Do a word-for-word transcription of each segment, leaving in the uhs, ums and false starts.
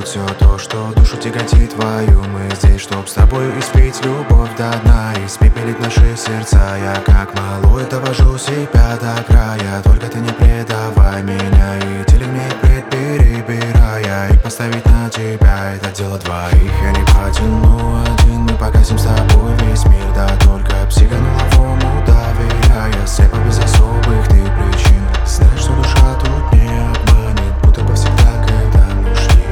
забудь все то, что душу тяготит твою. Мы здесь, чтоб с тобой испить любовь до дна, испепелить наши сердца. Я как малой довожу себя до края, только ты не предавай меня и телегней перебирая, и поставить на тебя это дело двоих. Я не потяну один, мы погасим с тобой весь мир, да только психонуловому доверяя, слепо без особых ты причин. Знаешь, что душа тут не обманет, будто бы всегда к этому шли.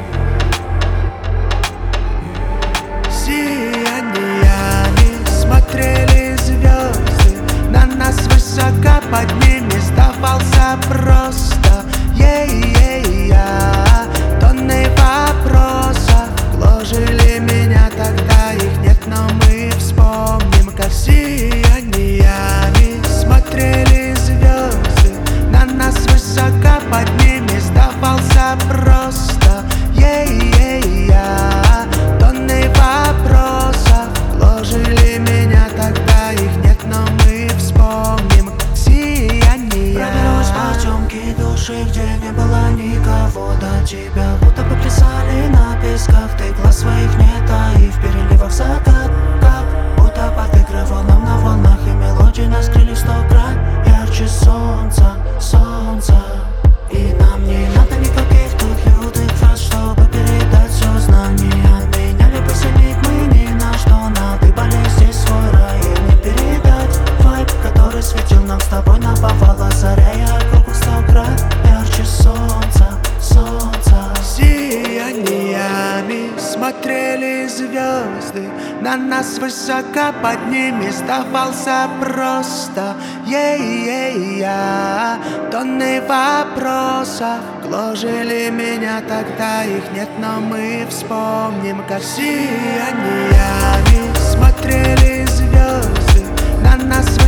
Сияниями смотрели звезды, на нас высоко под ними сдавался просто ей-ей-я. Тонны вопросов гложили меня, тогда их нет, но мы вспомним, как сияниями смотрели звезды, на нас высоко под ними сдавался просто ей-ей-я. Тонны вопросов гложили меня, тогда их нет, но мы вспомним, как сияние. Пробилась потемки души, где не было никого до тебя, будто бы плясали на песках, ты глаз своих не таив, в переливах закатках, будто подыгрывал нам на волнах, и мелодии нас крыли сто крат ярче солнца, солнца. И нам не надо никаких тут лютых фраз, чтобы передать все знания. Меняли посильник мы ни на что, надыбали здесь свой рай, и не передать вайб, который светил нам с тобой наповала заря, и вокруг сто крат ярче солнца, солнца. Сияниями смотрели звезды, на нас высоко под ними сдавался просто ей-ей-я. Тонны вопросов гложили меня, тогда их нет, но мы вспомним, как сияниями смотрели звезды, на нас высоко